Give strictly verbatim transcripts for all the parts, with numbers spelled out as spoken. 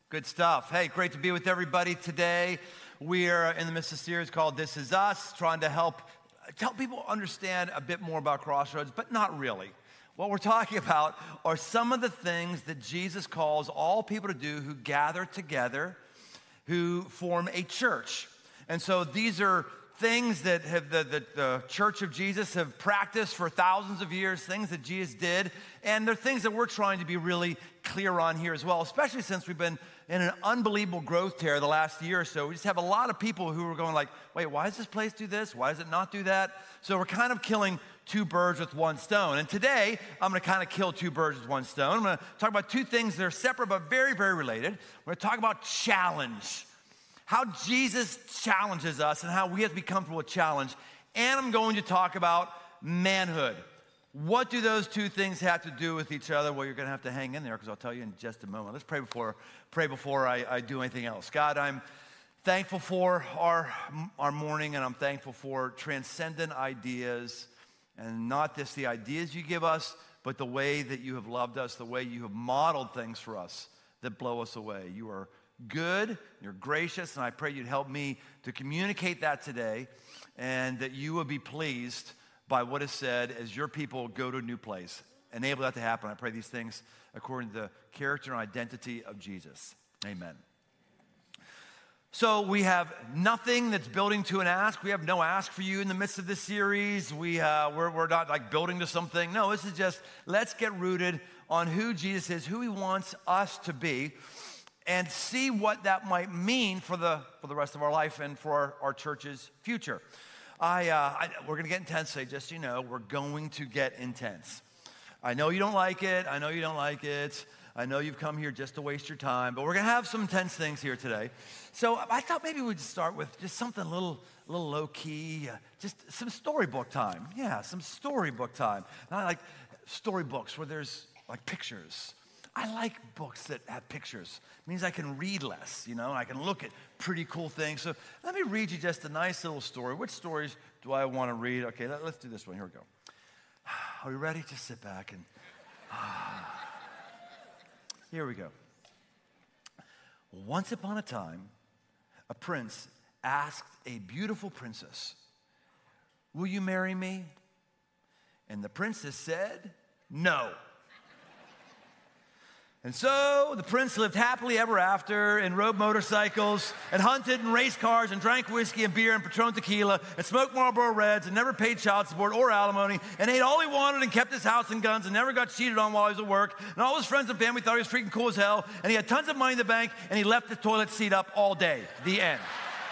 Good stuff. Hey, great to be with everybody today. We are in the midst of a series called This Is Us, trying to help help people understand a bit more about Crossroads, but not really. What we're talking about are some of the things that Jesus calls all people to do who gather together, who form a church. And so these are things that have the, the, the Church of Jesus have practiced for thousands of years, things that Jesus did, and they're things that we're trying to be really clear on here as well, especially since we've been in an unbelievable growth tear the last year or so. We just have a lot of people who are going like, wait, why does this place do this? Why does it not do that? So we're kind of killing two birds with one stone. And today, I'm going to kind of kill two birds with one stone. I'm going to talk about two things that are separate but very, very related. We're going to talk about challenge. How Jesus challenges us and how we have to be comfortable with challenge. And I'm going to talk about manhood. What do those two things have to do with each other? Well, you're going to have to hang in there because I'll tell you in just a moment. Let's pray before pray before I, I do anything else. God, I'm thankful for our, our morning, and I'm thankful for transcendent ideas, and not just the ideas you give us, but the way that you have loved us, the way you have modeled things for us that blow us away. You are good, you're gracious, and I pray you'd help me to communicate that today, and that you will be pleased by what is said as your people go to a new place. Enable that to happen. I pray these things according to the character and identity of Jesus. Amen. So we have nothing that's building to an ask. We have no ask for you in the midst of this series. We, uh, we're, we're not like building to something. No, this is just let's get rooted on who Jesus is, who he wants us to be, and see what that might mean for the for the rest of our life and for our, our church's future. I, uh, I we're going to get intense today, just so you know. We're going to get intense. I know you don't like it. I know you don't like it. I know you've come here just to waste your time, but we're going to have some intense things here today. So I thought maybe we'd start with just something a little, a little low-key, uh, just some storybook time. Yeah, some storybook time. Not like storybooks where there's like pictures. I like books that have pictures. It means I can read less, you know, and I can look at pretty cool things. So let me read you just a nice little story. Which stories do I want to read? Okay, let, let's do this one. Here we go. Are you ready? Just sit back and... Here we go. Once upon a time, a prince asked a beautiful princess, "Will you marry me?" And the princess said, "No." And so the prince lived happily ever after and rode motorcycles and hunted and raced cars and drank whiskey and beer and Patron tequila and smoked Marlboro Reds and never paid child support or alimony and ate all he wanted and kept his house and guns and never got cheated on while he was at work. And all his friends and family thought he was freaking cool as hell, and he had tons of money in the bank, and he left the toilet seat up all day. The end.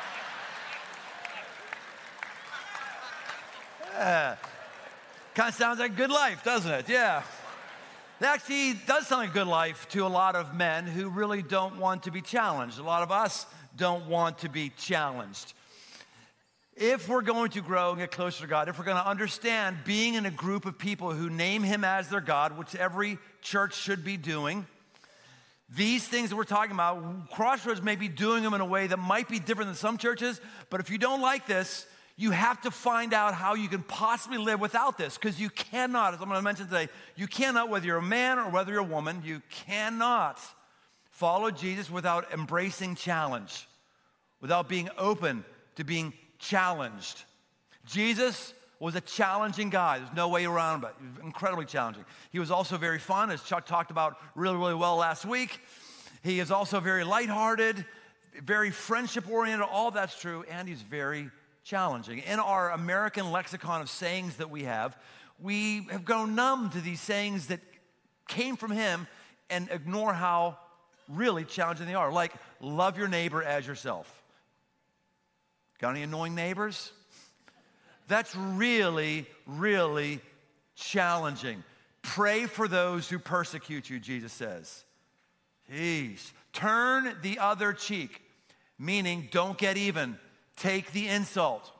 Yeah. Kind of sounds like a good life, doesn't it? Yeah. It actually does sound like a good life to a lot of men who really don't want to be challenged. A lot of us don't want to be challenged. If we're going to grow and get closer to God, if we're going to understand being in a group of people who name him as their God, which every church should be doing, these things that we're talking about, Crossroads may be doing them in a way that might be different than some churches, but if you don't like this, you have to find out how you can possibly live without this, because you cannot, as I'm going to mention today, you cannot, whether you're a man or whether you're a woman, you cannot follow Jesus without embracing challenge, without being open to being challenged. Jesus was a challenging guy. There's no way around it. He was incredibly challenging. He was also very fun, as Chuck talked about really, really well last week. He is also very lighthearted, very friendship-oriented. All that's true, and he's very challenging. In our American lexicon of sayings that we have, we have grown numb to these sayings that came from him and ignore how really challenging they are. Like, love your neighbor as yourself. Got any annoying neighbors? That's really, really challenging. Pray for those who persecute you, Jesus says. Jeez. Turn the other cheek, meaning don't get even. Take the insult.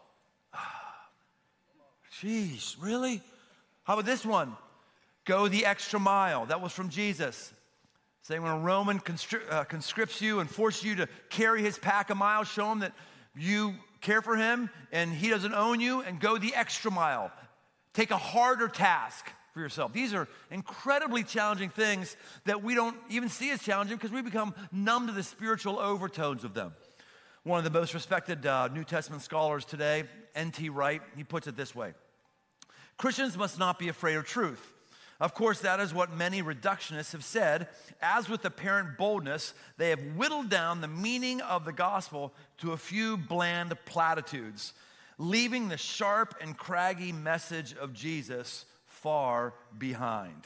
Jeez, really? How about this one? Go the extra mile. That was from Jesus. Saying when a Roman conscri- uh, conscripts you and forces you to carry his pack a mile, show him that you care for him and he doesn't own you, and go the extra mile. Take a harder task for for yourself. These are incredibly challenging things that we don't even see as challenging because we become numb to the spiritual overtones of them. One of the most respected uh, New Testament scholars today, N T Wright, he puts it this way: Christians must not be afraid of truth. Of course, that is what many reductionists have said. As with apparent boldness, they have whittled down the meaning of the gospel to a few bland platitudes, leaving the sharp and craggy message of Jesus far behind.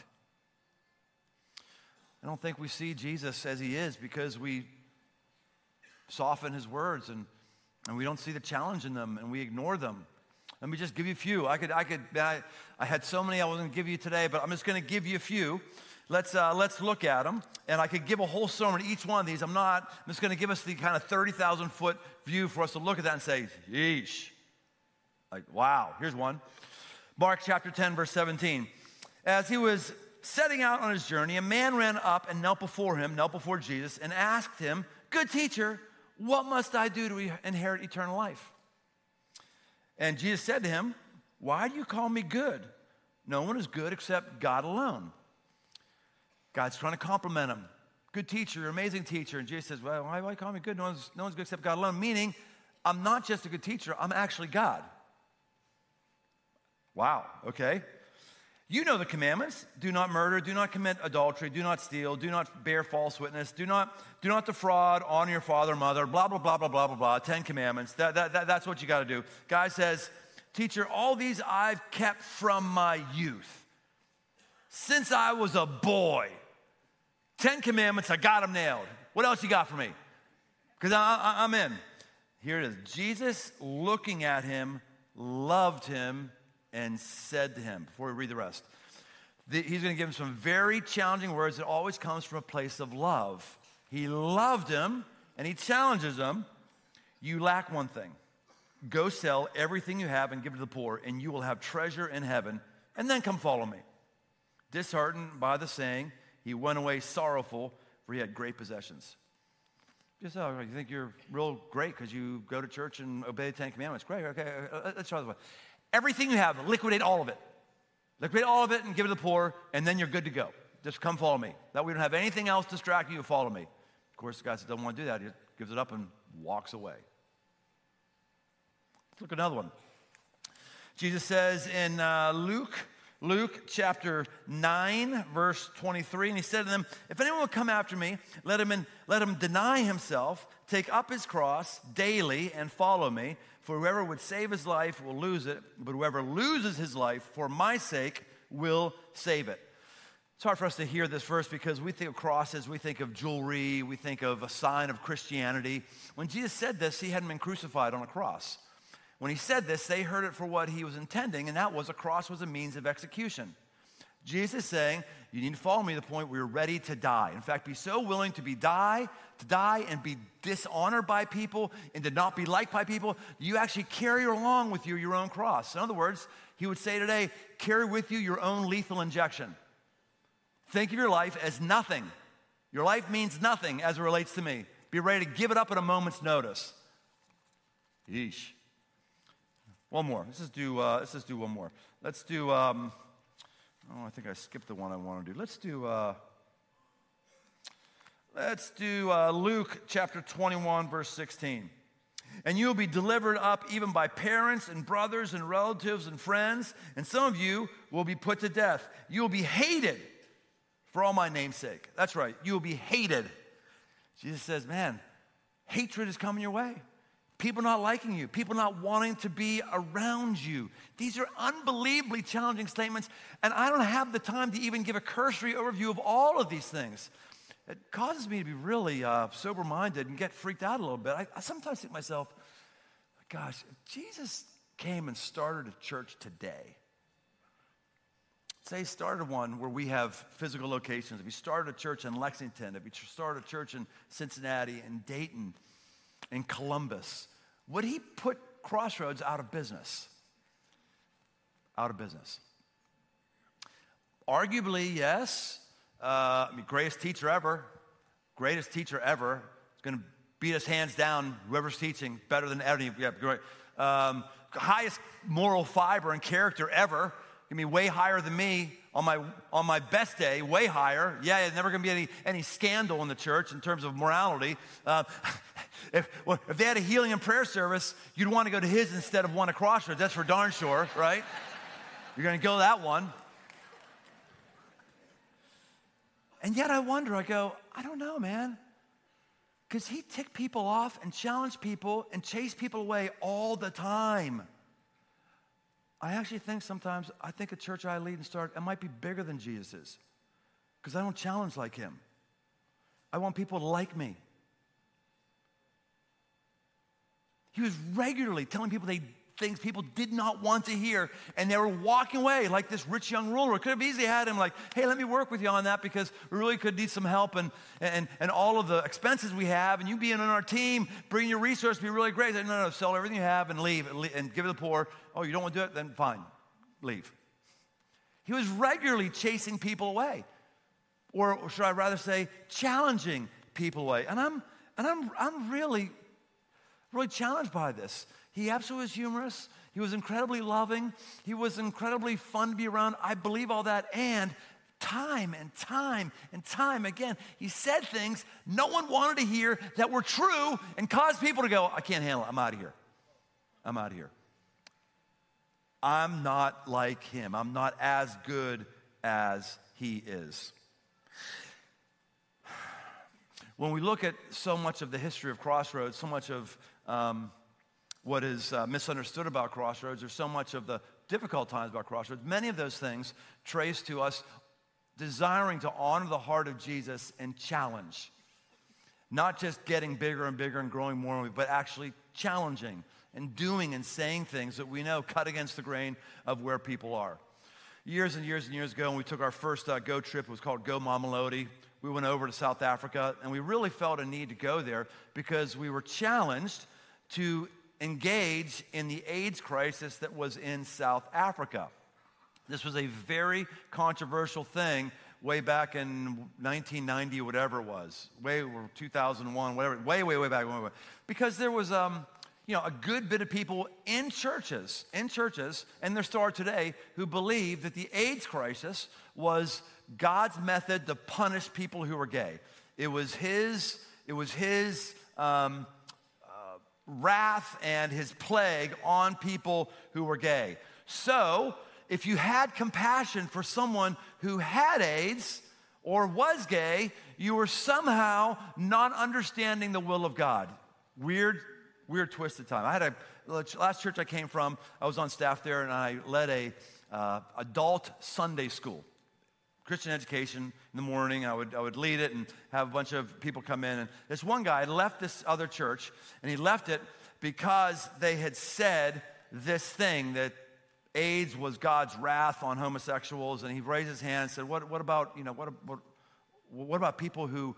I don't think we see Jesus as he is because we soften his words and, and we don't see the challenge in them and we ignore them. Let me just give you a few. I could, I could, I, I had so many I wasn't going to give you today, but I'm just going to give you a few. Let's, uh, let's look at them. And I could give a whole sermon to each one of these. I'm not. I'm just going to give us the kind of thirty thousand foot view for us to look at that and say, yeesh. Like, wow. Here's one. Mark chapter ten, verse seventeen. As he was setting out on his journey, a man ran up and knelt before him, knelt before Jesus, and asked him, "Good teacher, what must I do to inherit eternal life?" And Jesus said to him, "Why do you call me good? No one is good except God alone." God's trying to compliment him. "Good teacher, amazing teacher." And Jesus says, "Well, why do you call me good? No one's, no one's good except God alone." Meaning, I'm not just a good teacher, I'm actually God. Wow, okay. You know the commandments. Do not murder, do not commit adultery, do not steal, do not bear false witness, do not, do not defraud, honor your father and mother, blah, blah, blah, blah, blah, blah, blah. Ten commandments. That, that, that, that's what you got to do. Guy says, "Teacher, all these I've kept from my youth. Since I was a boy. Ten commandments, I got them nailed. What else you got for me?" Because I'm in. Here it is. Jesus, looking at him, loved him, and said to him, before we read the rest, the, he's going to give him some very challenging words that always comes from a place of love. He loved him, and he challenges him. "You lack one thing. Go sell everything you have and give it to the poor, and you will have treasure in heaven, and then come follow me." Disheartened by the saying, he went away sorrowful, for he had great possessions. Just, oh, you think you're real great because you go to church and obey the Ten Commandments. Great, okay, let's try this one. Everything you have, liquidate all of it. Liquidate all of it and give it to the poor, and then you're good to go. Just come follow me. That we don't have anything else distracting you, follow me. Of course, the guy doesn't want to do that. He gives it up and walks away. Let's look at another one. Jesus says in uh, Luke, Luke chapter nine, verse twenty-three, and he said to them, "If anyone will come after me, let him, in, let him deny himself, take up his cross daily, and follow me. For whoever would save his life will lose it, but whoever loses his life for my sake will save it." It's hard for us to hear this verse because we think of crosses, we think of jewelry, we think of a sign of Christianity. When Jesus said this, he hadn't been crucified on a cross. When he said this, they heard it for what he was intending, and that was a cross was a means of execution. Jesus is saying, you need to follow me to the point where you're ready to die. In fact, be so willing to be die, to die and be dishonored by people and to not be liked by people, you actually carry along with you your own cross. In other words, he would say today, carry with you your own lethal injection. Think of your life as nothing. Your life means nothing as it relates to me. Be ready to give it up at a moment's notice. Yeesh. One more. Let's just do, uh, let's just do one more. Let's do... Um, Oh, I think I skipped the one I want to do. Let's do, uh, let's do uh, Luke chapter twenty-one, verse sixteen. "And you will be delivered up even by parents and brothers and relatives and friends, and some of you will be put to death. You will be hated for all my name's sake." That's right. You will be hated. Jesus says, man, hatred is coming your way. People not liking you, people not wanting to be around you. These are unbelievably challenging statements, and I don't have the time to even give a cursory overview of all of these things. It causes me to be really uh, sober-minded and get freaked out a little bit. I, I sometimes think to myself, gosh, if Jesus came and started a church today, say he started one where we have physical locations, if he started a church in Lexington, if he started a church in Cincinnati and Dayton and Columbus, would he put Crossroads out of business? Out of business. Arguably, yes. Uh, I mean, greatest teacher ever. Greatest teacher ever. He's going to beat us hands down, whoever's teaching, better than any. Yeah, great. Um, highest moral fiber and character ever. gonna be way higher than me on my on my best day, way higher. Yeah, there's never gonna be any, any scandal in the church in terms of morality. Uh, if, well, if they had a healing and prayer service, you'd want to go to his instead of one at Crossroads. That's for darn sure, right? You're gonna go to that one. And yet I wonder, I go, I don't know, man. Because he ticked people off and challenged people and chased people away all the time. I actually think sometimes, I think a church I lead and start, it might be bigger than Jesus is. Because I don't challenge like him. I want people to like me. He was regularly telling people they things people did not want to hear, and they were walking away like this rich young ruler. Could have easily had him like, hey, let me work with you on that because we really could need some help and and, and all of the expenses we have, and you being on our team, bring your resource, be really great. Said, no, no, sell everything you have and leave and, leave and give it to the poor. Oh, you don't want to do it? Then fine, leave. He was regularly chasing people away, or, or should I rather say, challenging people away. And I'm and I'm I'm really, really challenged by this. He absolutely was humorous. He was incredibly loving. He was incredibly fun to be around. I believe all that. And time and time and time again, he said things no one wanted to hear that were true and caused people to go, I can't handle it. I'm out of here. I'm out of here. I'm not like him. I'm not as good as he is. When we look at so much of the history of Crossroads, so much of um, what is uh, misunderstood about Crossroads, or so much of the difficult times about Crossroads, many of those things trace to us desiring to honor the heart of Jesus and challenge. Not just getting bigger and bigger and growing more, but actually challenging and doing and saying things that we know cut against the grain of where people are. Years and years and years ago, when we took our first uh, Go trip, it was called Go Mamelodi. We went over to South Africa, and we really felt a need to go there because we were challenged to engage in the AIDS crisis that was in South Africa. This was a very controversial thing way back in nineteen ninety, whatever it was, way or two thousand one, whatever, way, way, way back, way, way. Because there was, um, you know, a good bit of people in churches, in churches, and there still are today, who believe that the AIDS crisis was God's method to punish people who were gay. It was His, it was His. Um, wrath and his plague on people who were gay. So, if you had compassion for someone who had AIDS or was gay, you were somehow not understanding the will of God. Weird, weird twisted time. I had a, last church I came from, I was on staff there, and I led a uh, adult Sunday school. Christian education in the morning. I would I would lead it and have a bunch of people come in. And this one guy left this other church, and he left it because they had said this thing that AIDS was God's wrath on homosexuals. And he raised his hand and said, "What what about you know what what what about people who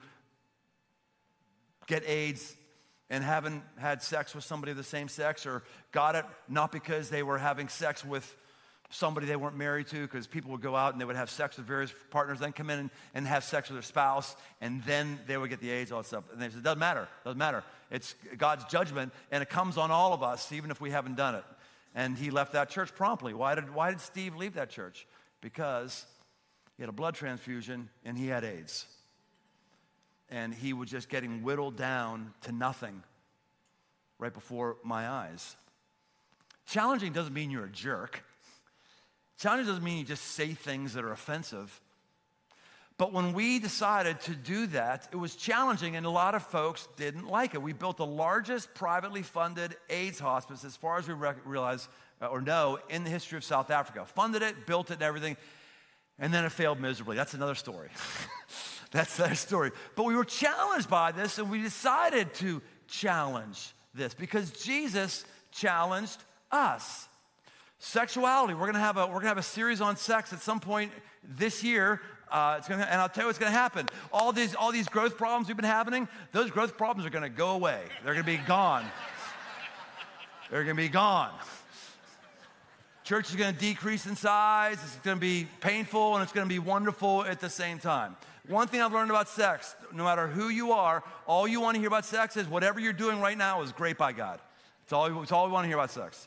get AIDS and haven't had sex with somebody of the same sex, or got it not because they were having sex with somebody they weren't married to, because people would go out and they would have sex with various partners, then come in and, and have sex with their spouse, and then they would get the AIDS, all that stuff." And they said, it doesn't matter, it doesn't matter. It's God's judgment, and it comes on all of us, even if we haven't done it. And he left that church promptly. Why did, why did Steve leave that church? Because he had a blood transfusion, and he had AIDS. And he was just getting whittled down to nothing right before my eyes. Challenging doesn't mean you're a jerk. Challenging doesn't mean you just say things that are offensive. But when we decided to do that, it was challenging, and a lot of folks didn't like it. We built the largest privately funded AIDS hospice, as far as we rec- realize uh, or know, in the history of South Africa. Funded it, built it, and everything, and then it failed miserably. That's another story. That's their story. But we were challenged by this, and we decided to challenge this because Jesus challenged us. Sexuality. We're gonna have a we're gonna have a series on sex at some point this year. Uh, it's gonna, and I'll tell you what's gonna happen. All these all these growth problems we've been having, those growth problems are gonna go away. They're gonna be gone. They're gonna be gone. Church is gonna decrease in size. It's gonna be painful, and it's gonna be wonderful at the same time. One thing I've learned about sex: no matter who you are, all you want to hear about sex is whatever you're doing right now is great by God. It's all. It's all we want to hear about sex.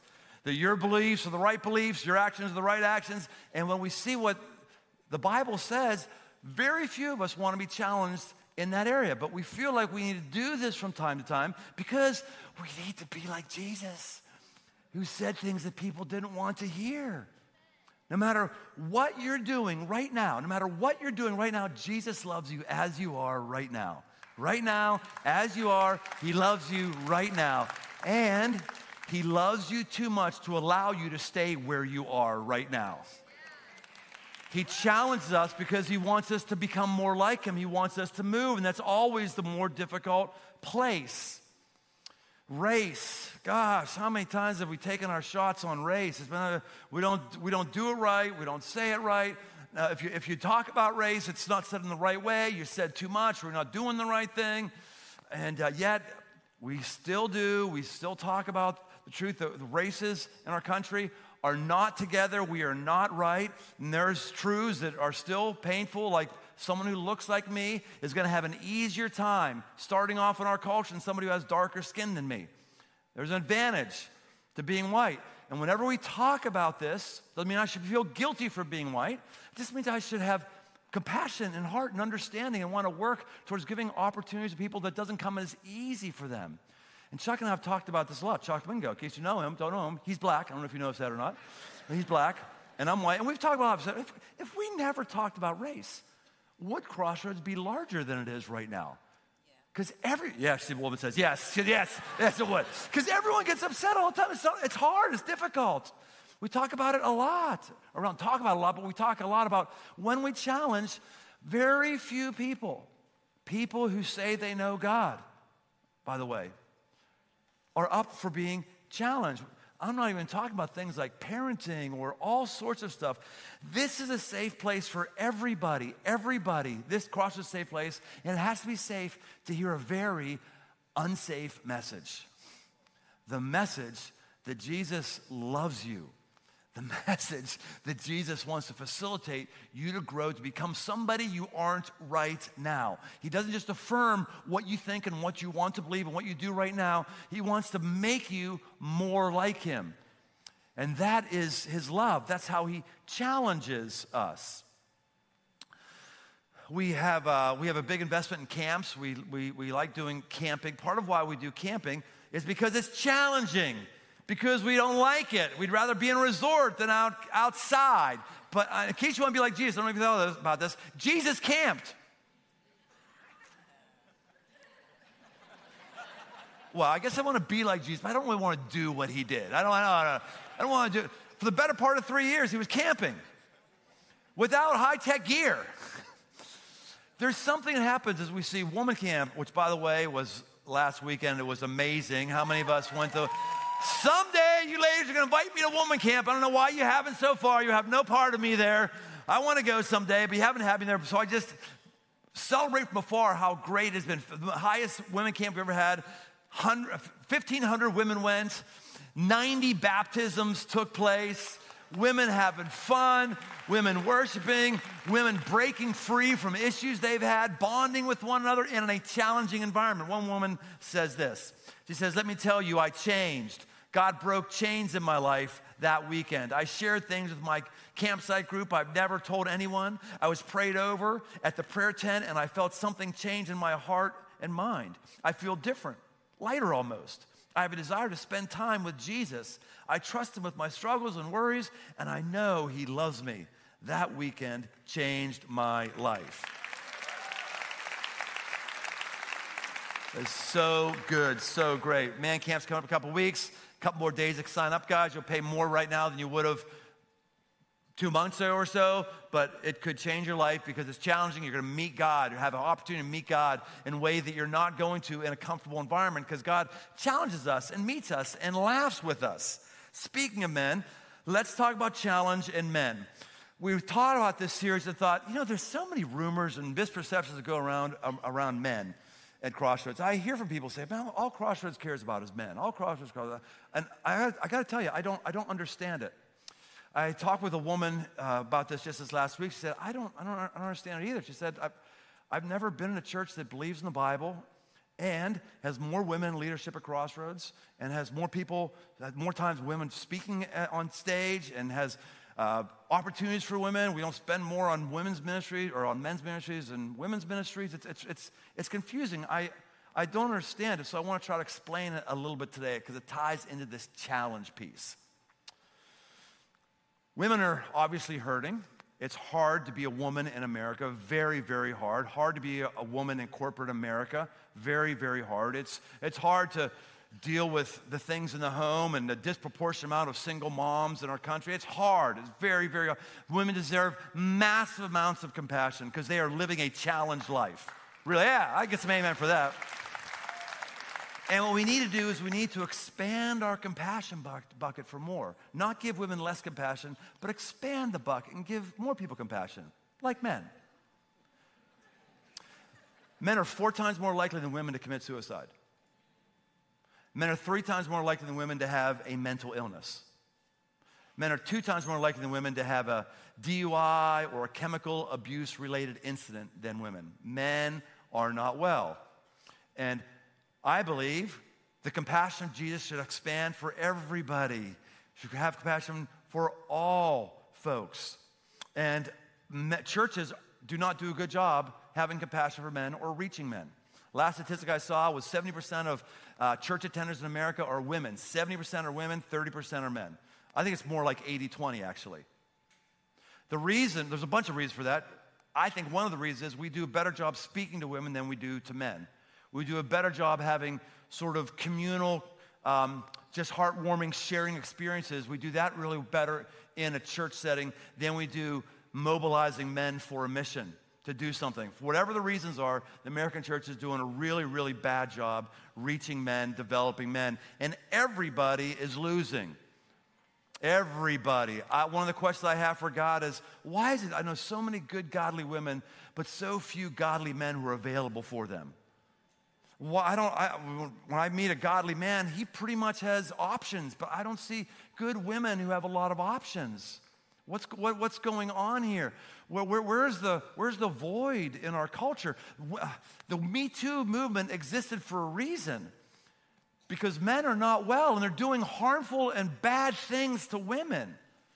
that your beliefs are the right beliefs, your actions are the right actions. And when we see what the Bible says, very few of us want to be challenged in that area. But we feel like we need to do this from time to time because we need to be like Jesus, who said things that people didn't want to hear. No matter what you're doing right now, no matter what you're doing right now, Jesus loves you as you are right now. Right now, as you are, he loves you right now. And he loves you too much to allow you to stay where you are right now. He challenges us because he wants us to become more like him. He wants us to move, and that's always the more difficult place. Race. Gosh, how many times have we taken our shots on race? It's been a, we don't we don't do it right. We don't say it right. Uh, if you if you talk about race, it's not said in the right way. You said too much. We're not doing the right thing, and uh, yet we still do. We still talk about the truth. The, the races in our country are not together. We are not right. And there's truths that are still painful, like someone who looks like me is going to have an easier time starting off in our culture than somebody who has darker skin than me. There's an advantage to being white. And whenever we talk about this, doesn't mean I should feel guilty for being white. It just means I should have compassion and heart and understanding and want to work towards giving opportunities to people that doesn't come as easy for them. And Chuck and I have talked about this a lot. Chuck Wingo, in case you know him, don't know him, he's black. I don't know if you know that or not. He's black, and I'm white. And we've talked about it. If, if we never talked about race, would Crossroads be larger than it is right now? Because every, yeah, Steve Woolman says, yes, yes, yes, it would. Because everyone gets upset all the time. It's, so, it's hard, it's difficult. We talk about it a lot. Or we don't talk about it a lot, but we talk a lot about when we challenge very few people, people who say they know God, by the way, are up for being challenged. I'm not even talking about things like parenting or all sorts of stuff. This is a safe place for everybody, everybody. This Crossroads is a safe place, and it has to be safe to hear a very unsafe message. The message that Jesus loves you. The message that Jesus wants to facilitate you to grow to become somebody you aren't right now. He doesn't just affirm what you think and what you want to believe and what you do right now. He wants to make you more like him. And that is his love. That's how he challenges us. We have, uh, we have a big investment in camps. We, we, we like doing camping. Part of why we do camping is because it's challenging. Because we don't like it. We'd rather be in a resort than out outside. But uh, in case you want to be like Jesus, I don't know if you know about this, Jesus camped. Well, I guess I want to be like Jesus, but I don't really want to do what he did. I don't, I don't, I don't want to do it. For the better part of three years, he was camping without high-tech gear. There's something that happens as we see Woman Camp, which, by the way, was last weekend. It was amazing. How many of us went to... Someday you ladies are going to invite me to Woman Camp. I don't know why you haven't so far. You have no part of me there. I want to go someday, but you haven't had me there. So I just celebrate from afar how great it has been. The highest women camp we ever had. fifteen hundred women went. ninety baptisms took place. Women having fun. Women worshiping. Women breaking free from issues they've had. Bonding with one another in a challenging environment. One woman says this. She says, let me tell you, I changed. God broke chains in my life that weekend. I shared things with my campsite group I've never told anyone. I was prayed over at the prayer tent, and I felt something change in my heart and mind. I feel different, lighter almost. I have a desire to spend time with Jesus. I trust him with my struggles and worries, and I know he loves me. That weekend changed my life. It's so good, so great. Man Camp's coming up in a couple weeks. A couple more days to sign up, guys. You'll pay more right now than you would have two months ago or so, but it could change your life because it's challenging. You're going to meet God. You have an opportunity to meet God in a way that you're not going to in a comfortable environment because God challenges us and meets us and laughs with us. Speaking of men, let's talk about challenge in men. We've taught about this series and thought, you know, there's so many rumors and misperceptions that go around um, around men at Crossroads. I hear from people say, man, all Crossroads cares about is men. All Crossroads cares about, and I, I got to tell you, I don't, I don't understand it. I talked with a woman uh, about this just this last week. She said, I don't, I don't, I don't understand it either. She said, I've, I've never been in a church that believes in the Bible, and has more women in leadership at Crossroads, and has more people, more times women speaking on stage, and has uh, opportunities for women. We don't spend more on women's ministry or on men's ministries and women's ministries. It's, it's, it's, it's confusing. I, I don't understand it, so I want to try to explain it a little bit today because it ties into this challenge piece. Women are obviously hurting. It's hard to be a woman in America, very, very hard. Hard to be a, a woman in corporate America, very, very hard. It's, it's hard to deal with the things in the home and the disproportionate amount of single moms in our country. It's hard. It's very, very hard. Women deserve massive amounts of compassion because they are living a challenged life. Really, yeah, I get some amen for that. And what we need to do is we need to expand our compassion bucket for more. Not give women less compassion, but expand the bucket and give more people compassion, like men. Men are four times more likely than women to commit suicide. Men are three times more likely than women to have a mental illness. Men are two times more likely than women to have a D U I or a chemical abuse-related incident than women. Men are not well. And I believe the compassion of Jesus should expand for everybody. Should have compassion for all folks. And churches do not do a good job having compassion for men or reaching men. Last statistic I saw was seventy percent of uh, church attenders in America are women. seventy percent are women, thirty percent are men. I think it's more like eighty twenty, actually. The reason, there's a bunch of reasons for that. I think one of the reasons is we do a better job speaking to women than we do to men. We do a better job having sort of communal, um, just heartwarming, sharing experiences. We do that really better in a church setting than we do mobilizing men for a mission to do something. For whatever the reasons are, the American church is doing a really, really bad job reaching men, developing men, and everybody is losing. Everybody. I, one of the questions I have for God is, why is it I know so many good, godly women, but so few godly men who are available for them? Well, I don't, I, when I meet a godly man, he pretty much has options, but I don't see good women who have a lot of options. What's, what, what's going on here? Where, where, where's, the, where's the void in our culture? The Me Too movement existed for a reason, because men are not well, and they're doing harmful and bad things to women.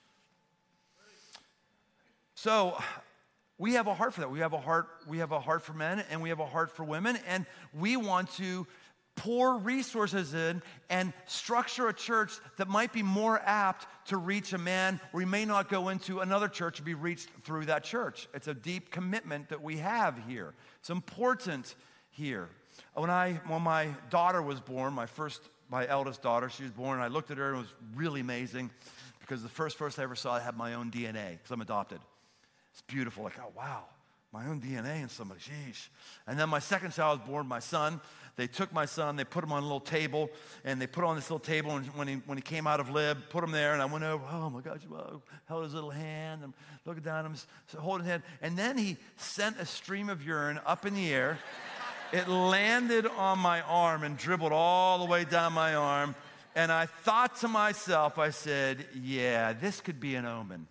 So we have a heart for that. We have a heart, we have a heart for men, and we have a heart for women, and we want to pour resources in and structure a church that might be more apt to reach a man. We may not go into another church and be reached through that church. It's a deep commitment that we have here. It's important here. When I, when my daughter was born, my first, my eldest daughter, she was born, and I looked at her, and it was really amazing, because the first person I ever saw, I had my own D N A, because I'm adopted. It's beautiful, like, oh, wow, my own D N A in somebody, sheesh. And then my second child was born, my son. They took my son, they put him on a little table, and they put him on this little table, and when he, when he came out of lib, put him there, and I went over, oh my gosh, well, held his little hand, and looking down at him, holding his hand, and then he sent a stream of urine up in the air. It landed on my arm and dribbled all the way down my arm, and I thought to myself, I said, yeah, this could be an omen.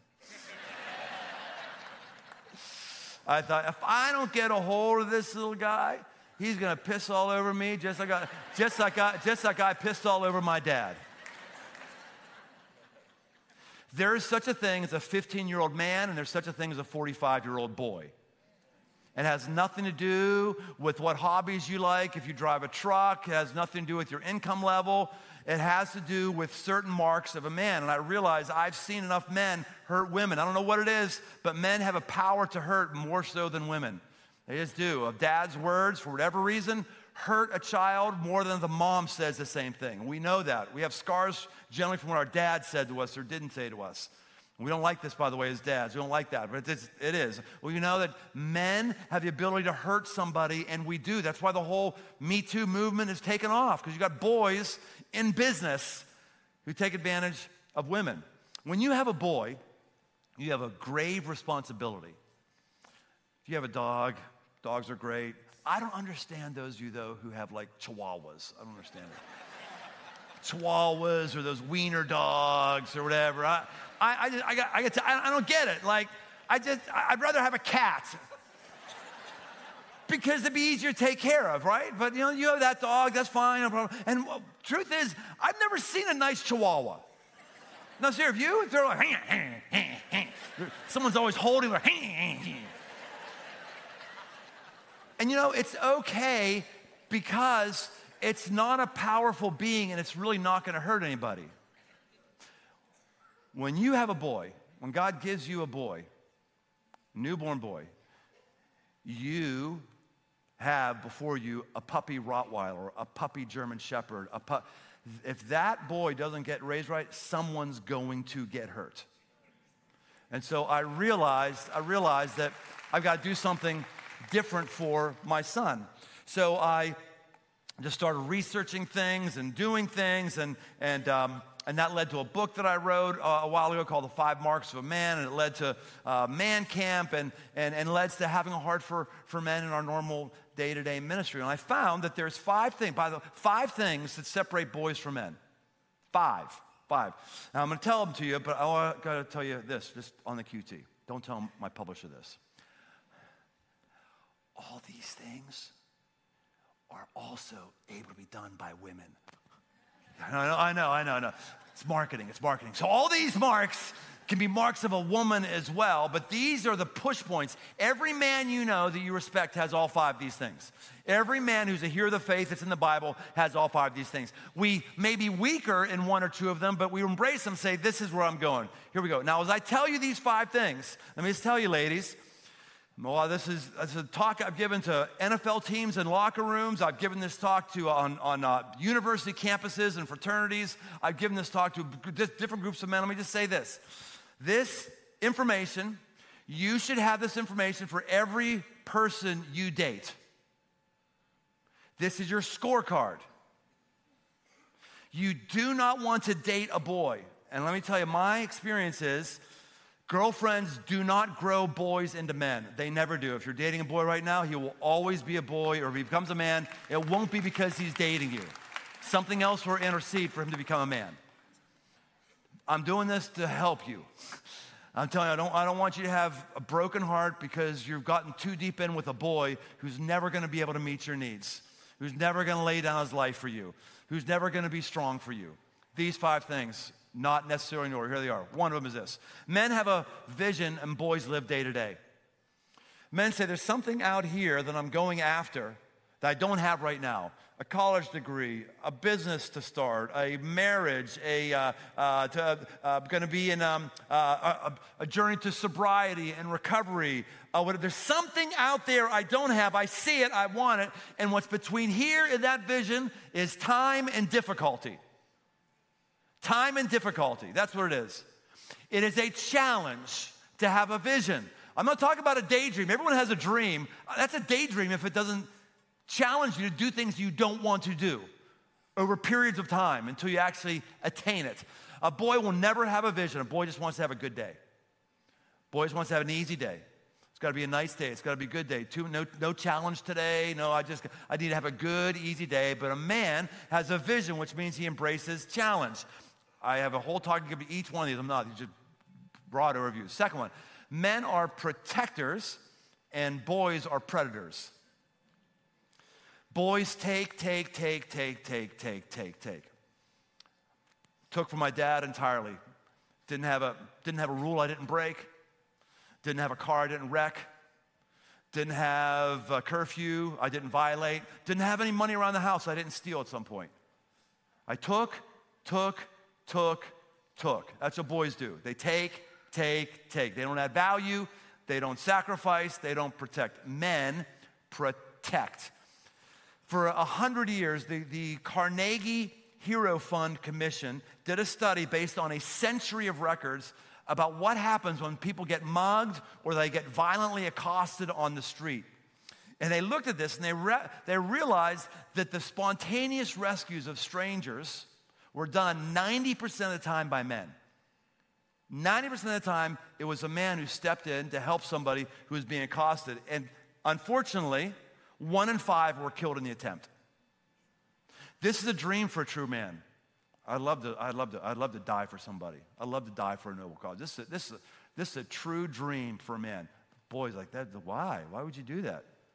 I thought, if I don't get a hold of this little guy, he's going to piss all over me just like I, just like I, just like I pissed all over my dad. There is such a thing as a fifteen-year-old man, and there's such a thing as a forty-five-year-old boy. It has nothing to do with what hobbies you like. If you drive a truck, it has nothing to do with your income level. It has to do with certain marks of a man. And I realize I've seen enough men hurt women. I don't know what it is, but men have a power to hurt more so than women. They just do. Of dad's words, for whatever reason, hurt a child more than the mom says the same thing. We know that. We have scars generally from what our dad said to us or didn't say to us. We don't like this, by the way, as dads. We don't like that, but it's, it is. We know that men have the ability to hurt somebody, and we do. That's why the whole Me Too movement has taken off, because you got boys in business who take advantage of women. When you have a boy, you have a grave responsibility. If you have a dog, dogs are great. I don't understand those of you, though, who have, like, chihuahuas. I don't understand it. Chihuahuas or those wiener dogs or whatever. I, I, I, just, I, got, I, get to, I, I don't get it. Like, I just, I'd rather have a cat. because it'd be easier to take care of, right? But you know, you have that dog, that's fine, no problem. And well, truth is, I've never seen a nice Chihuahua. No, sir, if you, they're like, hang, hang, hang, hang. Someone's always holding, like, hang, hang, hang. And you know, it's okay because it's not a powerful being and it's really not gonna hurt anybody. When you have a boy, when God gives you a boy, newborn boy, you have before you a puppy Rottweiler, a puppy German Shepherd. A pu- if that boy doesn't get raised right, someone's going to get hurt. And so I realized, I realized that I've got to do something different for my son. So I just started researching things and doing things, and and um, and that led to a book that I wrote uh, a while ago called The Five Marks of a Man, and it led to uh, Man Camp, and, and, and led to having a heart for, for men in our normal day-to-day ministry. And I found that there's five things, by the five things that separate boys from men. Five, five. Now I'm going to tell them to you, but I got to tell you this, just on the Q T. Don't tell my publisher this. All these things are also able to be done by women. I know, I know, I know, I know. It's marketing, it's marketing. So all these marks can be marks of a woman as well, but these are the push points. Every man you know that you respect has all five of these things. Every man who's a hero of the faith that's in the Bible has all five of these things. We may be weaker in one or two of them, but we embrace them, say, this is where I'm going. Here we go. Now, as I tell you these five things, let me just tell you, ladies, well, this is, this is a talk I've given to N F L teams and locker rooms. I've given this talk to on, on uh, university campuses and fraternities. I've given this talk to different groups of men. Let me just say this. This information, you should have this information for every person you date. This is your scorecard. You do not want to date a boy. And let me tell you, my experience is, girlfriends do not grow boys into men. They never do. If you're dating a boy right now, he will always be a boy, or if he becomes a man, it won't be because he's dating you. Something else will intercede for him to become a man. I'm doing this to help you. I'm telling you, I don't, I don't want you to have a broken heart because you've gotten too deep in with a boy who's never going to be able to meet your needs, who's never going to lay down his life for you, who's never going to be strong for you. These five things, not necessarily in order. Here they are. One of them is this. Men have a vision and boys live day to day. Men say there's something out here that I'm going after that I don't have right now. A college degree, a business to start, a marriage, a uh, uh, to, uh, going to be in um, uh, a, a journey to sobriety and recovery. Uh, what, there's something out there I don't have. I see it. I want it. And what's between here and that vision is time and difficulty. Time and difficulty, that's what it is. It is a challenge to have a vision. I'm not talking about a daydream. Everyone has a dream. That's a daydream if it doesn't challenge you to do things you don't want to do over periods of time until you actually attain it. A boy will never have a vision. A boy just wants to have a good day. Boy just wants to have an easy day. It's got to be a nice day. It's got to be a good day. Too, no, no challenge today. No, I just I need to have a good, easy day. But a man has a vision, which means he embraces challenge. I have a whole talk to give to each one of these. I'm not, these are broad overviews. Second one, men are protectors and boys are predators. Boys take, take, take, take, take, take, take, take. Took from my dad entirely. Didn't have a, didn't have a rule I didn't break. Didn't have a car I didn't wreck. Didn't have a curfew I didn't violate. Didn't have any money around the house I didn't steal at some point. I took, took, took, took. That's what boys do. They take, take, take. They don't add value. They don't sacrifice. They don't protect. Men protect. For a hundred years, the, the Carnegie Hero Fund Commission did a study based on a century of records about what happens when people get mugged or they get violently accosted on the street. And they looked at this and they, re- they realized that the spontaneous rescues of strangers were done ninety percent of the time by men. ninety percent of the time, it was a man who stepped in to help somebody who was being accosted. And unfortunately, one in five were killed in the attempt. This is a dream for a true man. I'd love to, I'd love to, I'd love to die for somebody. I'd love to die for a noble cause. This is a, this is a, this is a true dream for a man. Boys like that, why? Why would you do that?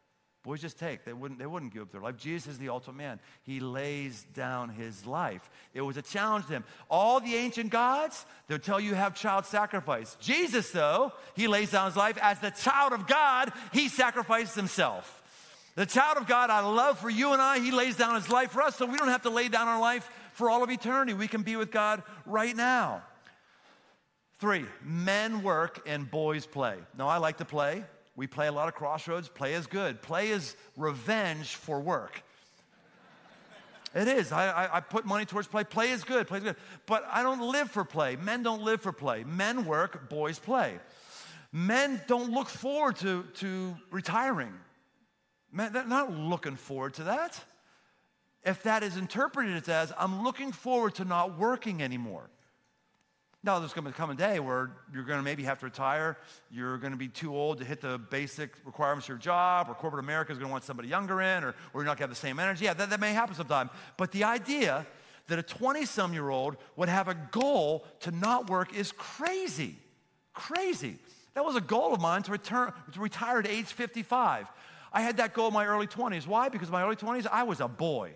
Boys just take. They wouldn't, they wouldn't give up their life. Jesus is the ultimate man. He lays down his life. It was a challenge to him. All the ancient gods, they'll tell you have child sacrifice. Jesus, though, he lays down his life. As the child of God, he sacrificed himself. The child of God, out of love for you and I, he lays down his life for us, so we don't have to lay down our life for all of eternity. We can be with God right now. Three, men work and boys play. Now, I like to play. We play a lot of Crossroads. Play is good. Play is revenge for work. It is. I, I, I put money towards play. Play is good. Play is good. But I don't live for play. Men don't live for play. Men work, boys play. Men don't look forward to, to retiring. Men, they're not looking forward to that. If that is interpreted as, I'm looking forward to not working anymore. Now, there's going to come a day where you're going to maybe have to retire. You're going to be too old to hit the basic requirements of your job, or corporate America is going to want somebody younger in, or, or you're not going to have the same energy. Yeah, that, that may happen sometime. But the idea that a twenty-some-year-old would have a goal to not work is crazy. Crazy. That was a goal of mine to, return, to retire at age fifty-five. I had that goal in my early twenties. Why? Because in my early twenties, I was a boy.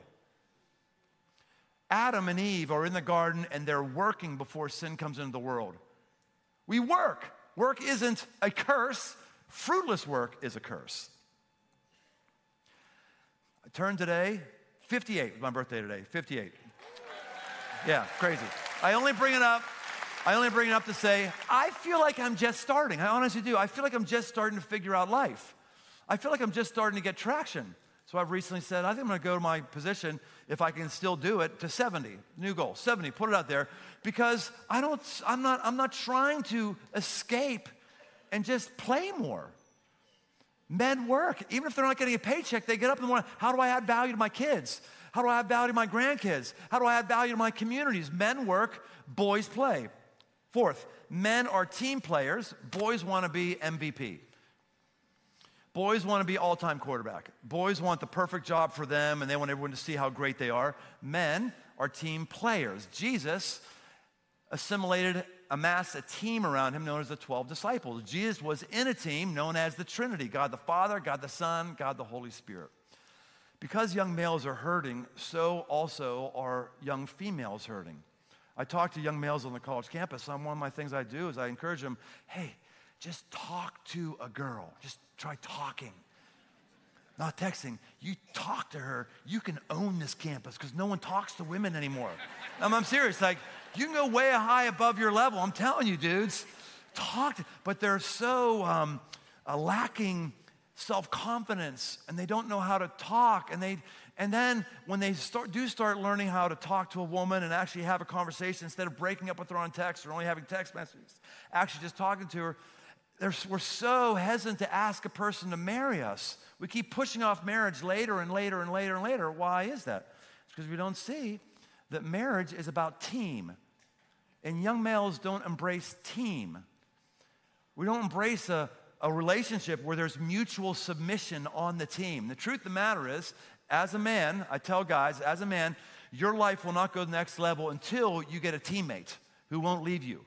Adam and Eve are in the garden, and they're working before sin comes into the world. We work. Work isn't a curse. Fruitless work is a curse. I turned today, fifty-eight, was my birthday today, fifty-eight. Yeah, crazy. I only bring it up, I only bring it up to say, I feel like I'm just starting. I honestly do. I feel like I'm just starting to figure out life. I feel like I'm just starting to get traction. So I've recently said, I think I'm going to go to my position, if I can still do it, to seventy. New goal, seventy. Put it out there, because I don't. I'm not. I'm not trying to escape and just play more. Men work, even if they're not getting a paycheck. They get up in the morning. How do I add value to my kids? How do I add value to my grandkids? How do I add value to my communities? Men work, boys play. Fourth, men are team players. Boys want to be M V P. Boys want to be all-time quarterback. Boys want the perfect job for them, and they want everyone to see how great they are. Men are team players. Jesus assimilated, amassed a team around him known as the twelve disciples. Jesus was in a team known as the Trinity, God the Father, God the Son, God the Holy Spirit. Because young males are hurting, so also are young females hurting. I talk to young males on the college campus, and one of my things I do is I encourage them, hey, just talk to a girl. Just try talking. Not texting. You talk to her, you can own this campus, because no one talks to women anymore. I'm, I'm serious. Like, you can go way high above your level. I'm telling you, dudes. Talk to, but they're so um, uh, lacking self-confidence, and they don't know how to talk. And they, and then when they start, do start learning how to talk to a woman and actually have a conversation, instead of breaking up with her on text or only having text messages, actually just talking to her, we're so hesitant to ask a person to marry us. We keep pushing off marriage later and later and later and later. Why is that? It's because we don't see that marriage is about team. And young males don't embrace team. We don't embrace a, a relationship where there's mutual submission on the team. The truth of the matter is, as a man, I tell guys, as a man, your life will not go to the next level until you get a teammate who won't leave you.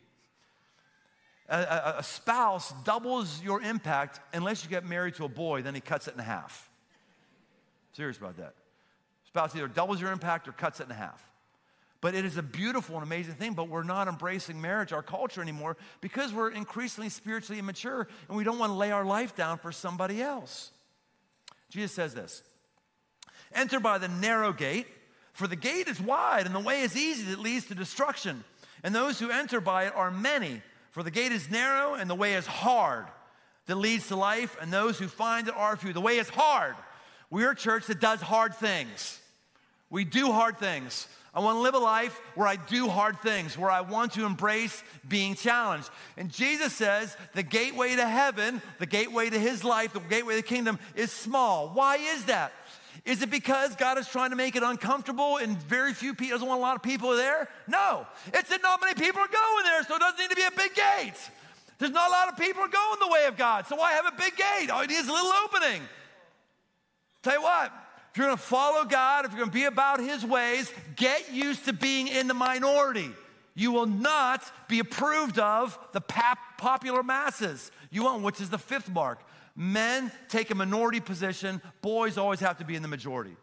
A, a spouse doubles your impact unless you get married to a boy, then he cuts it in half. Serious about that. Spouse either doubles your impact or cuts it in half. But it is a beautiful and amazing thing, but we're not embracing marriage, our culture anymore, because we're increasingly spiritually immature and we don't want to lay our life down for somebody else. Jesus says this, enter by the narrow gate, for the gate is wide and the way is easy that leads to destruction. And those who enter by it are many. For the gate is narrow and the way is hard that leads to life, and those who find it are few. The way is hard. We're a church that does hard things. We do hard things. I want to live a life where I do hard things, where I want to embrace being challenged. And Jesus says the gateway to heaven, the gateway to his life, the gateway to the kingdom is small. Why is that? Is it because God is trying to make it uncomfortable and very few people, doesn't want a lot of people there? No. It's that not many people are going there, so it doesn't need to be a big gate. There's not a lot of people going the way of God, so why have a big gate? All it needs is a little opening. Tell you what, if you're going to follow God, if you're going to be about his ways, get used to being in the minority. You will not be approved of the pop- popular masses. You won't, which is the fifth mark. Men take a minority position. Boys always have to be in the majority.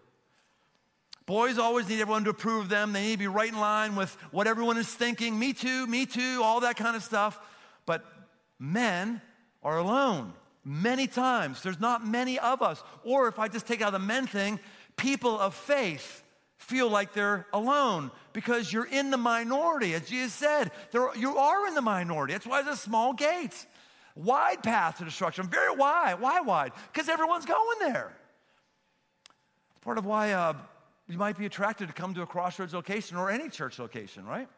Boys always need everyone to approve of them. They need to be right in line with what everyone is thinking. Me too, me too, all that kind of stuff. But men are alone many times. There's not many of us. Or if I just take out the men thing, people of faith feel like they're alone because you're in the minority. As Jesus said, there, you are in the minority. That's why there's a small gate. Wide path to destruction, very wide. Why wide? Because everyone's going there. It's part of why uh, you might be attracted to come to a Crossroads location or any church location, right?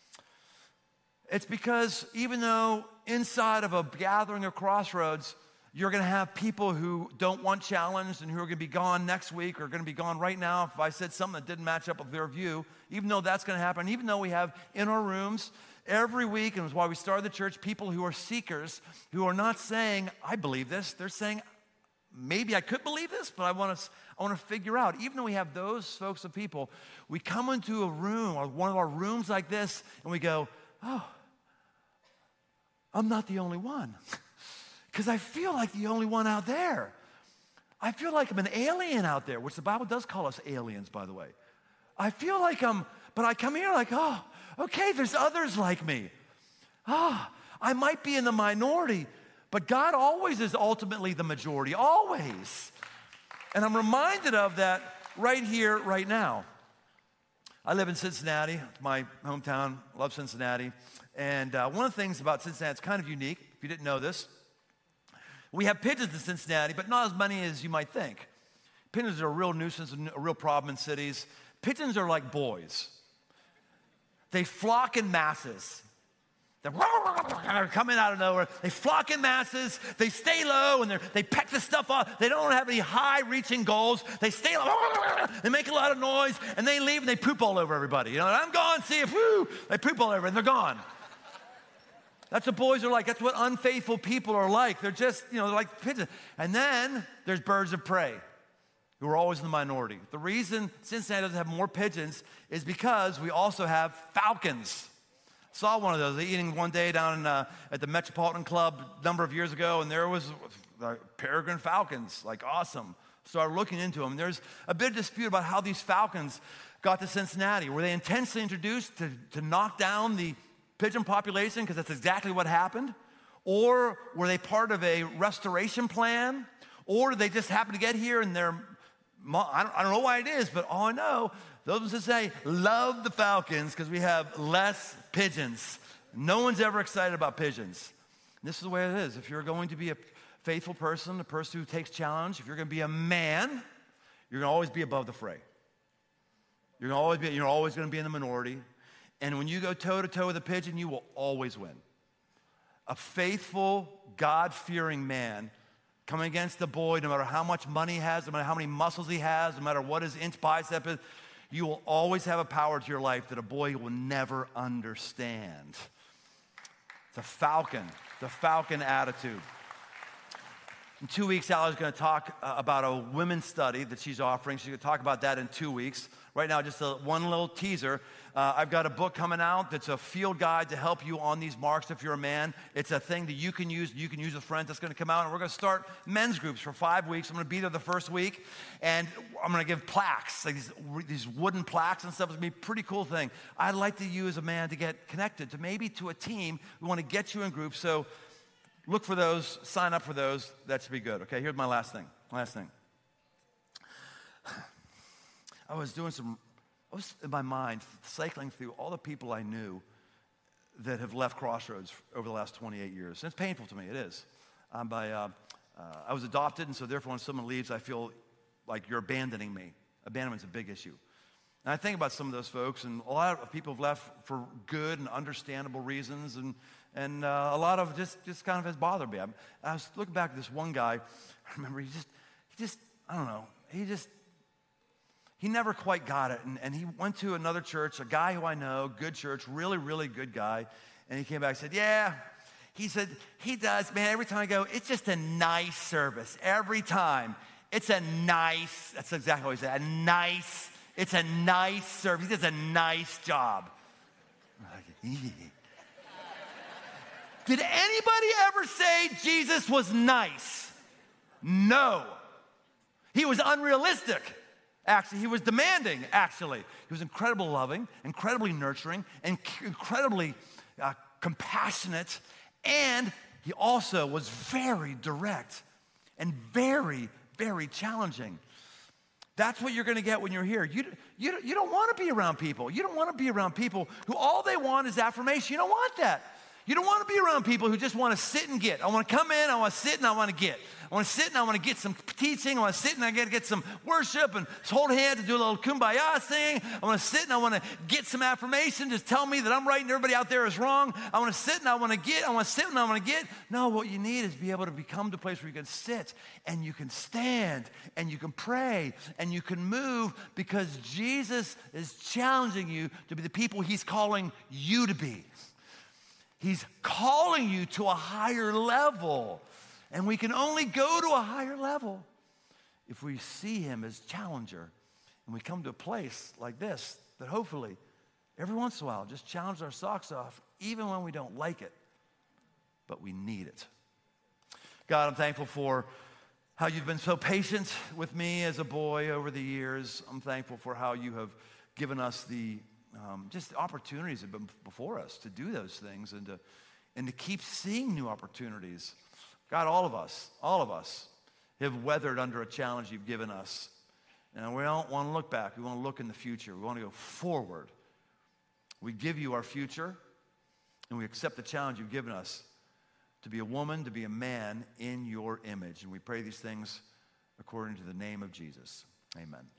It's because even though inside of a gathering of Crossroads, you're going to have people who don't want challenged and who are going to be gone next week or going to be gone right now if I said something that didn't match up with their view, even though that's going to happen, even though we have in our rooms every week, and it's why we started the church, people who are seekers, who are not saying, I believe this. They're saying, maybe I could believe this, but I want to I want to figure out. Even though we have those folks of people, we come into a room or one of our rooms like this, and we go, oh, I'm not the only one. Because I feel like the only one out there. I feel like I'm an alien out there, which the Bible does call us aliens, by the way. I feel like I'm, but I come here like, oh, okay, there's others like me. Ah, oh, I might be in the minority, but God always is ultimately the majority, always. And I'm reminded of that right here, right now. I live in Cincinnati. It's my hometown. I love Cincinnati. And uh, one of the things about Cincinnati, it's kind of unique, if you didn't know this. We have pigeons in Cincinnati, but not as many as you might think. Pigeons are a real nuisance, a real problem in cities. Pigeons are like boys. They flock in masses. They're coming out of nowhere. They flock in masses. They stay low, and they peck the stuff off. They don't have any high-reaching goals. They stay low. They make a lot of noise, and they leave, and they poop all over everybody. You know, I'm gone. See if woo. They poop all over, and they're gone. That's what boys are like. That's what unfaithful people are like. They're just, you know, they're like pigeons. And then there's birds of prey, who are always in the minority. The reason Cincinnati doesn't have more pigeons is because we also have falcons. Saw one of those eating one day down in, uh, at the Metropolitan Club a number of years ago, and there was uh, peregrine falcons, like awesome. Started looking into them. There's a bit of dispute about how these falcons got to Cincinnati. Were they intentionally introduced to, to knock down the pigeon population, because that's exactly what happened? Or were they part of a restoration plan? Or did they just happen to get here and they're, I don't, I don't know why it is, but all I know, those ones that say, love the falcons because we have less pigeons. No one's ever excited about pigeons. And this is the way it is. If you're going to be a faithful person, a person who takes challenge, if you're going to be a man, you're going to always be above the fray. You're going to always be, you're always going to be in the minority. And when you go toe-to-toe with a pigeon, you will always win. A faithful, God-fearing man coming against a boy, no matter how much money he has, no matter how many muscles he has, no matter what his inch bicep is, you will always have a power to your life that a boy will never understand. It's a falcon, the falcon attitude. In two weeks, Allie's going to talk uh, about a women's study that she's offering. She's going to talk about that in two weeks. Right now, just a, one little teaser. Uh, I've got a book coming out that's a field guide to help you on these marks if you're a man. It's a thing that you can use. You can use with friends. That's going to come out, and we're going to start men's groups for five weeks. I'm going to be there the first week, and I'm going to give plaques, like these, these wooden plaques and stuff. It's going to be a pretty cool thing. I'd like to you as a man to get connected to maybe to a team. We want to get you in groups, so look for those. Sign up for those. That should be good. Okay, here's my last thing. Last thing. I was doing some, I was in my mind cycling through all the people I knew that have left Crossroads over the last twenty-eight years. And it's painful to me, it is. Um, by, uh, uh, I was adopted, and so therefore when someone leaves, I feel like you're abandoning me. Abandonment's a big issue. And I think about some of those folks, and a lot of people have left for good and understandable reasons, and, and uh, a lot of just, just kind of has bothered me. I, I was looking back at this one guy, I remember he just, he just, I don't know, he just, he never quite got it, and, and he went to another church, a guy who I know, good church, really, really good guy, and he came back and said, yeah, he said, he does, man, every time I go, it's just a nice service, every time. It's a nice, that's exactly what he said, a nice, it's a nice service, he does a nice job. Did anybody ever say Jesus was nice? No. He was unrealistic. Actually, he was demanding, actually. He was incredibly loving, incredibly nurturing, and incredibly uh, compassionate, and he also was very direct and very, very challenging. That's what you're going to get when you're here. You, you, you don't want to be around people. You don't want to be around people who all they want is affirmation. You don't want that. You don't want to be around people who just want to sit and get. I want to come in, I want to sit, and I want to get. I want to sit and I want to get some teaching. I want to sit and I get, get some worship and hold hands and do a little kumbaya thing. I want to sit and I want to get some affirmation. Just tell me that I'm right and everybody out there is wrong. I want to sit and I want to get. I want to sit and I want to get. No, what you need is be able to become to a place where you can sit and you can stand and you can pray and you can move, because Jesus is challenging you to be the people he's calling you to be. He's calling you to a higher level. And we can only go to a higher level if we see him as challenger. And we come to a place like this that hopefully every once in a while just challenge our socks off, even when we don't like it. But we need it. God, I'm thankful for how you've been so patient with me as a boy over the years. I'm thankful for how you have given us the Um, just the opportunities have been before us to do those things and to, and to keep seeing new opportunities. God, all of us, all of us have weathered under a challenge you've given us. And we don't want to look back. We want to look in the future. We want to go forward. We give you our future, and we accept the challenge you've given us to be a woman, to be a man in your image. And we pray these things according to the name of Jesus. Amen.